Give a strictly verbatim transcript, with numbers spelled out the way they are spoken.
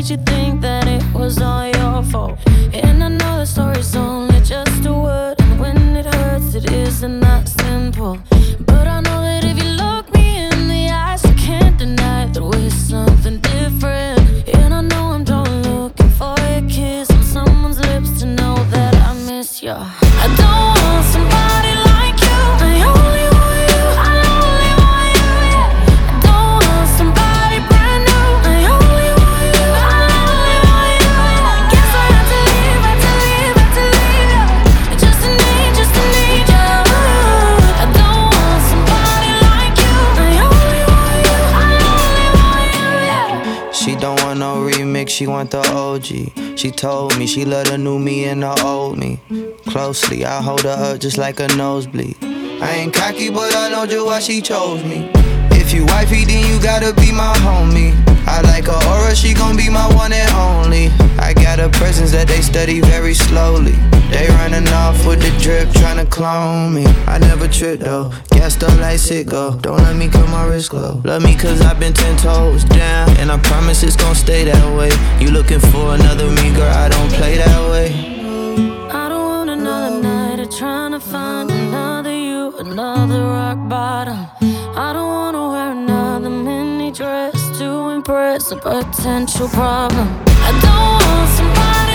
made you think that it was all your fault? And I know the story's only just a word, and when it hurts, it isn't that simple. But I know that if you look me in the eyes, you can't deny that we're something different. And I know I'm done looking for a kiss on someone's lips to know that I miss you. I don't want somebody like you. I only want you. I only want you, yeah. I don't want somebody brand new. I only want you. I only want you, yeah. Guess I had to leave, had to leave, had to leave you. Just to need, just to need you. I don't want somebody like you. I only want you. I only want you, yeah. She don't want no remix, she want the O G. She told me she love the new me and the old me. Closely, I hold her up just like a nosebleed. I ain't cocky, but I know just why she chose me. If you wifey, then you gotta be my homie. I like her aura, she gon' be my one and only. I got a presence that they study very slowly. They running off with the drip, tryna clone me. I never trip though, gassed up like sicko. Don't let me cut my wrist glow. Love me cause I've been ten toes down, and I promise it's gon' stay that way. You looking for another me, girl, I don't play that way. I don't want another night of trying to find another you, another rock bottom. I don't wanna wear another mini dress to impress a potential problem. I don't want somebody